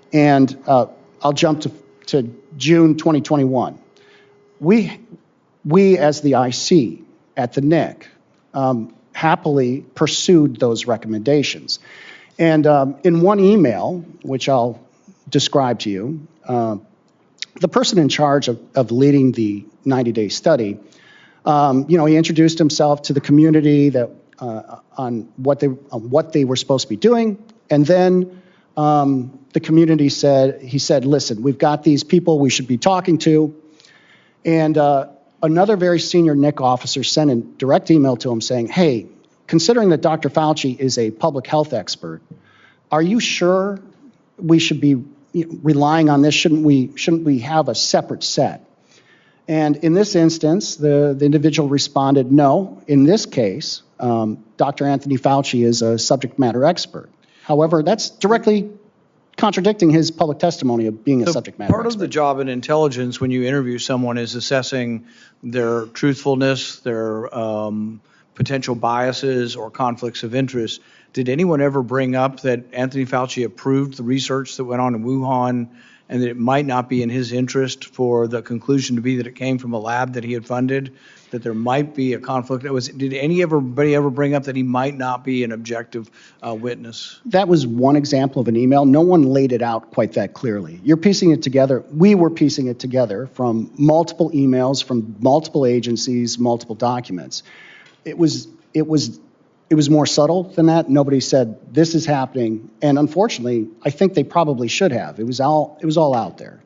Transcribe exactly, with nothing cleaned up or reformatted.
And uh, I'll jump to, to June twenty twenty-one. We, we as the I C at the N I C, um, happily pursued those recommendations. And um, in one email, which I'll describe to you, uh, the person in charge of, of leading the ninety-day study, um, you know, he introduced himself to the community that uh, on what they on what they were supposed to be doing, and then um, the community said, he said, "Listen, we've got these people we should be talking to," and uh, another very senior N I C officer sent a direct email to him saying, "Hey, considering that Doctor Fauci is a public health expert, are you sure we should be relying on this? Shouldn't we, shouldn't we have a separate set?" And in this instance, the, the individual responded, "No, in this case, um, Doctor Anthony Fauci is a subject matter expert." However, that's directly contradicting his public testimony of being a So subject matter part expert. of the job in intelligence when you interview someone is assessing their truthfulness, their um, potential biases or conflicts of interest. Did anyone ever bring up that Anthony Fauci approved the research that went on in Wuhan and that it might not be in his interest for the conclusion to be that it came from a lab that he had funded, that there might be a conflict? That was, did any everybody ever bring up that he might not be an objective uh, witness? That was one example of an email. No one laid it out quite that clearly. You're piecing it together. We were piecing it together from multiple emails, from multiple agencies, multiple documents. It was, it was, it was more subtle than that. Nobody said this is happening, and unfortunately, I think they probably should have. It was all, it was all out there.